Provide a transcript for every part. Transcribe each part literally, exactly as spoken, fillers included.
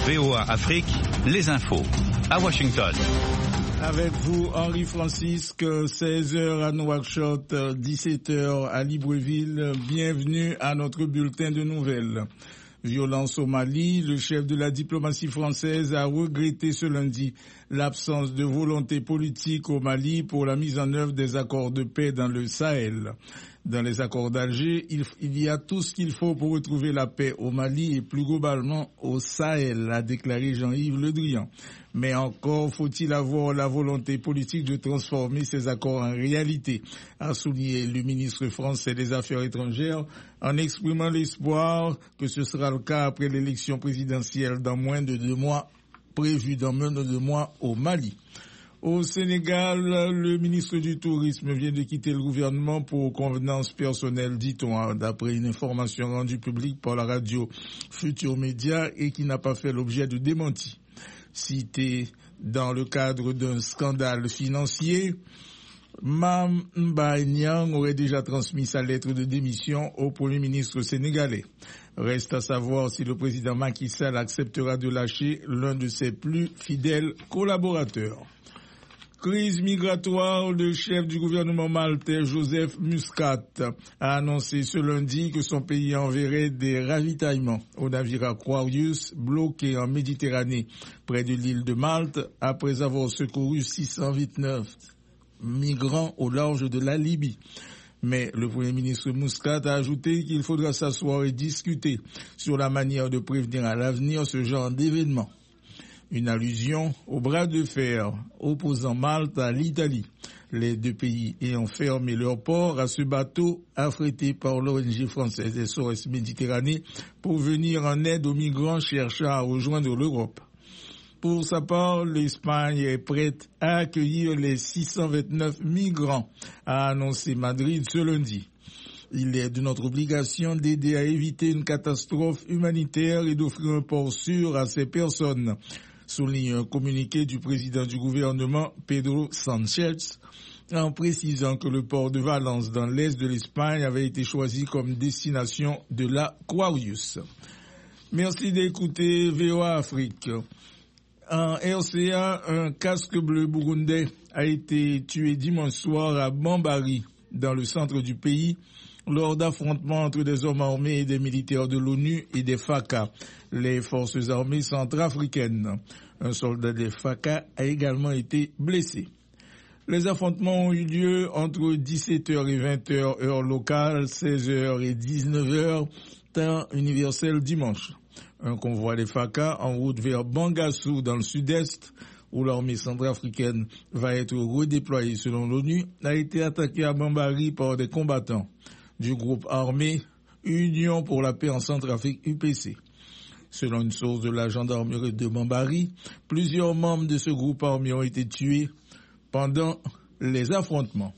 V O A Afrique, les infos. À Washington. Avec vous, Henri Francisque, seize heures à Nouakchott, dix-sept heures à Libreville. Bienvenue à notre bulletin de nouvelles. Violence au Mali, le chef de la diplomatie française a regretté ce lundi l'absence de volonté politique au Mali pour la mise en œuvre des accords de paix dans le Sahel. Dans les accords d'Alger, il, il y a tout ce qu'il faut pour retrouver la paix au Mali et plus globalement au Sahel, a déclaré Jean-Yves Le Drian. Mais encore faut-il avoir la volonté politique de transformer ces accords en réalité, a souligné le ministre français des Affaires étrangères en exprimant l'espoir que ce sera le cas après l'élection présidentielle dans moins de deux mois, prévue dans moins de deux mois au Mali. Au Sénégal, le ministre du Tourisme vient de quitter le gouvernement pour convenance personnelle, dit-on, d'après une information rendue publique par la radio Futur Média et qui n'a pas fait l'objet de démenti. Cité dans le cadre d'un scandale financier, Mamba Niang aurait déjà transmis sa lettre de démission au Premier ministre sénégalais. Reste à savoir si le président Macky Sall acceptera de lâcher l'un de ses plus fidèles collaborateurs. Crise migratoire, le chef du gouvernement maltais, Joseph Muscat, a annoncé ce lundi que son pays enverrait des ravitaillements aux navires Aquarius bloqués en Méditerranée, près de l'île de Malte, après avoir secouru six cent vingt-neuf migrants au large de la Libye. Mais le Premier ministre Muscat a ajouté qu'il faudra s'asseoir et discuter sur la manière de prévenir à l'avenir ce genre d'événements. Une allusion au bras de fer opposant Malte à l'Italie, les deux pays ayant fermé leur port à ce bateau affrété par l'O N G française S O S Méditerranée pour venir en aide aux migrants cherchant à rejoindre l'Europe. Pour sa part, l'Espagne est prête à accueillir les six cent vingt-neuf migrants, a annoncé Madrid ce lundi. Il est de notre obligation d'aider à éviter une catastrophe humanitaire et d'offrir un port sûr à ces personnes, souligne un communiqué du président du gouvernement, Pedro Sanchez, en précisant que le port de Valence dans l'est de l'Espagne avait été choisi comme destination de l'Aquarius. Merci d'écouter V O A Afrique. En R C A, un casque bleu burundais a été tué dimanche soir à Bambari, dans le centre du pays, lors d'affrontements entre des hommes armés et des militaires de l'ONU et des F A C A, les forces armées centrafricaines. Un soldat des F A C A a également été blessé. Les affrontements ont eu lieu entre dix-sept heures et vingt heures heure locale, seize heures et dix-neuf heures temps universel dimanche. Un convoi des F A C A en route vers Bangassou dans le sud-est, où l'armée centrafricaine va être redéployée selon l'ONU, a été attaqué à Bambari par des combattants du groupe armé Union pour la paix en Centrafrique U P C. Selon une source de la gendarmerie de Bambari, plusieurs membres de ce groupe armé ont été tués pendant les affrontements.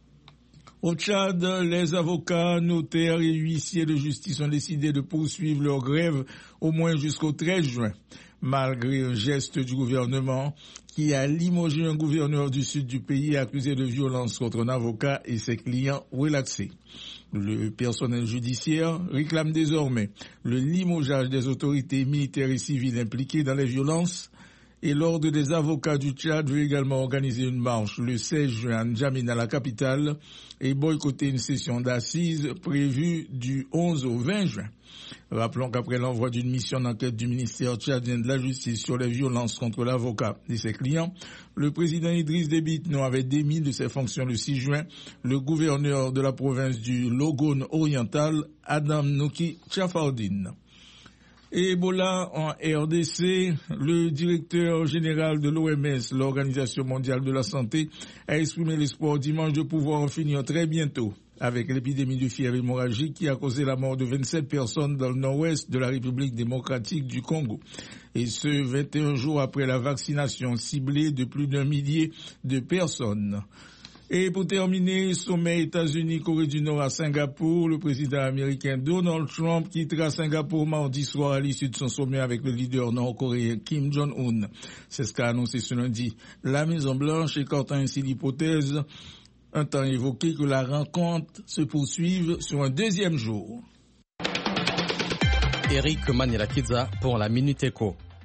Au Tchad, les avocats, notaires et huissiers de justice ont décidé de poursuivre leur grève au moins jusqu'au treize juin, malgré un geste du gouvernement qui a limogé un gouverneur du sud du pays accusé de violence contre un avocat et ses clients relaxés. Le personnel judiciaire réclame désormais le limogeage des autorités militaires et civiles impliquées dans les violences, et l'Ordre des avocats du Tchad veut également organiser une marche le seize juin à N'Djamena, la capitale, et boycotter une session d'assises prévue du onze au vingt juin. Rappelons qu'après l'envoi d'une mission d'enquête du ministère tchadien de la Justice sur les violences contre l'avocat et ses clients, le président Idriss Déby Itno avait démis de ses fonctions le six juin le gouverneur de la province du Logone oriental, Adam Noki Tchafardine. Et Ebola en R D C, le directeur général de l'O M S, l'Organisation mondiale de la santé, a exprimé l'espoir dimanche de pouvoir en finir très bientôt avec l'épidémie de fièvre hémorragique qui a causé la mort de vingt-sept personnes dans le nord-ouest de la République démocratique du Congo. Et ce, vingt et un jours après la vaccination ciblée de plus d'un millier de personnes. Et pour terminer, sommet États-Unis-Corée du Nord à Singapour, le président américain Donald Trump quittera Singapour mardi soir à l'issue de son sommet avec le leader nord-coréen Kim Jong-un. C'est ce qu'a annoncé ce lundi la Maison-Blanche, écartant ainsi l'hypothèse, un temps évoqué, que la rencontre se poursuive sur un deuxième jour. Eric Maniela-Kidza pour la Minute Éco.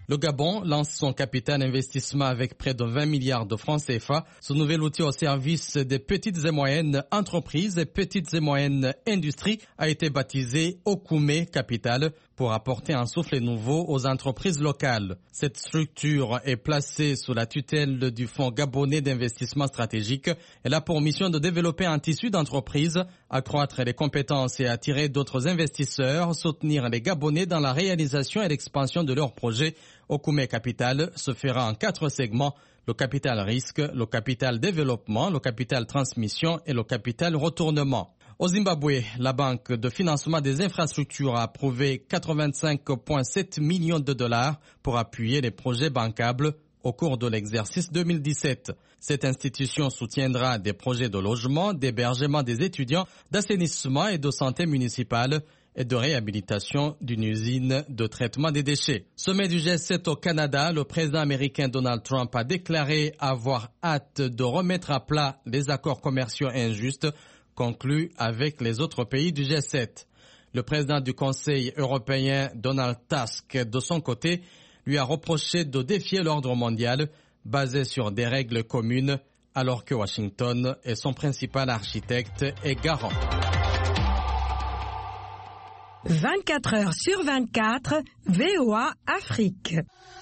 Le Gabon lance son capital investissement avec près de vingt milliards de francs C F A. Ce nouvel outil au service des petites et moyennes entreprises et petites et moyennes industries a été baptisé Okume Capital pour apporter un souffle nouveau aux entreprises locales. Cette structure est placée sous la tutelle du Fonds gabonais d'investissement stratégique. Elle a pour mission de développer un tissu d'entreprises, accroître les compétences et attirer d'autres investisseurs, soutenir les Gabonais dans la réalisation et l'expansion de leurs projets. Okume Capital se fera en quatre segments: le capital risque, le capital développement, le capital transmission et le capital retournement. Au Zimbabwe, la Banque de financement des infrastructures a approuvé quatre-vingt-cinq virgule sept millions de dollars pour appuyer les projets bancables au cours de l'exercice deux mille dix-sept. Cette institution soutiendra des projets de logement, d'hébergement des étudiants, d'assainissement et de santé municipale et de réhabilitation d'une usine de traitement des déchets. Sommet du G sept au Canada, le président américain Donald Trump a déclaré avoir hâte de remettre à plat les accords commerciaux injustes conclus avec les autres pays du G sept. Le président du Conseil européen Donald Tusk, de son côté, lui a reproché de défier l'ordre mondial basé sur des règles communes, alors que Washington est son principal architecte et garant. vingt-quatre heures sur vingt-quatre, V O A Afrique.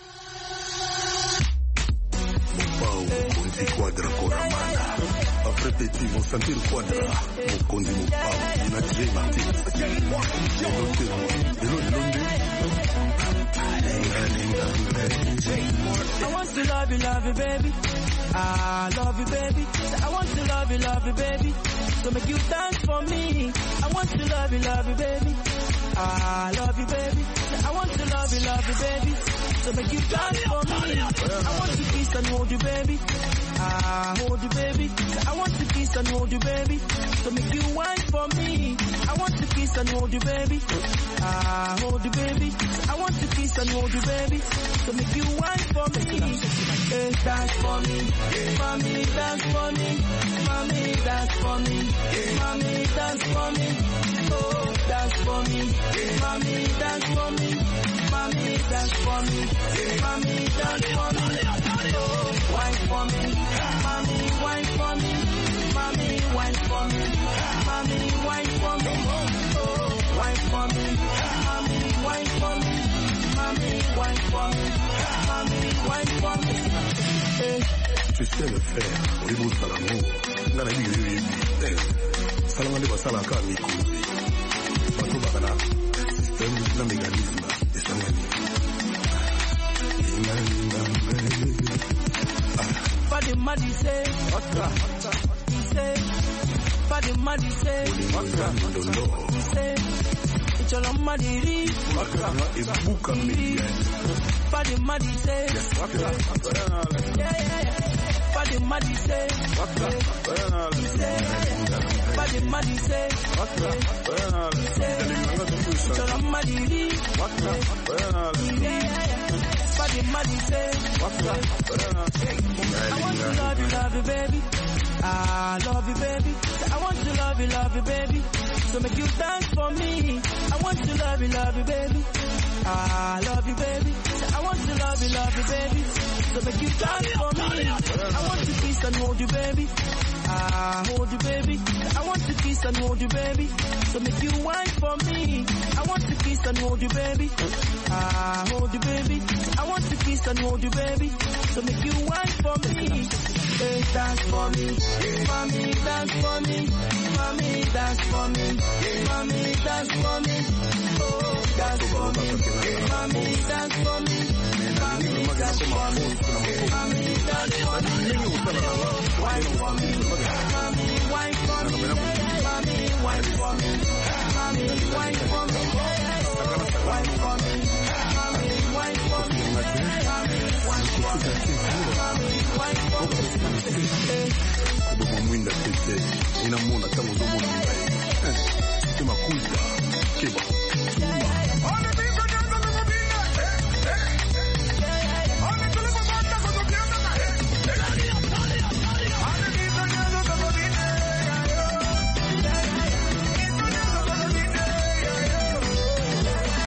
I want to love you, love you, baby. I love you, baby. I want to love you, love you, baby. So make you dance for me. I want to love you, love you, baby. I love you, baby. I want to love you, love you, baby. So make you dance for me. I want to kiss and hold you, baby. I hold you, baby. I want to kiss and hold you, baby. So make you whine for me. I want to kiss and hold you, baby. I hold you, baby. I want to kiss and hold you, baby. So make you whine for me. Hey, dance for me. Mommy, dance for me. Mommy, dance for me. Mommy, dance for me. Oh, dance for me. Mommy, dance for me. Mommy, dance for me. Mommy, dance for me. Oh, wine for me. Mommy, wine for me. Mommy, wine for me. Mommy, wine for me. Oh, wine for me. Mommy, wine for me. Mommy, wine for me. Mommy, wine for me. Hey. Tu sais le faire, oui, vous savez l'amour. N'a pas dit oui, oui. Salama de basala ka mikuzi. Bato bakana. Système na mécanisme de sangani. Body muddy say, he say, body muddy say, he say, it's all on muddy read, body muddy say, yeah, yeah, body muddy say, he say, body muddy say, he say, it's all on muddy read, yeah, body muddy say, I want to love you, love you, baby. I love you, baby. I want to love you, love you, baby. So make you dance for me. I want to love you, love you, baby. I love you, baby. I want to love you, love you, baby. So make you dance for me. I want to kiss and hold you, baby. I hold you, baby. I want to kiss and hold you, baby. So make you whine for me. I want to kiss and hold you, baby. I hold you, baby. I want to kiss and hold you, baby. So make you whine for me. Hey, dance for me. Mommy, dance for me. Mommy, dance for me. Mommy, dance for me. Oh, dance for me. Mommy, dance for me. Mommy, dance for me. Mommy, dance for me. Oh, wine for me. Mommy, wine for me. Mommy, wine for me. Mommy, wine for me. Wine for me. Mommy, wine for me. Mommy, wine for me. Mommy, wine for me. Como mwinda tete, ina mona tango do mona. Eh, tema kuita, keba.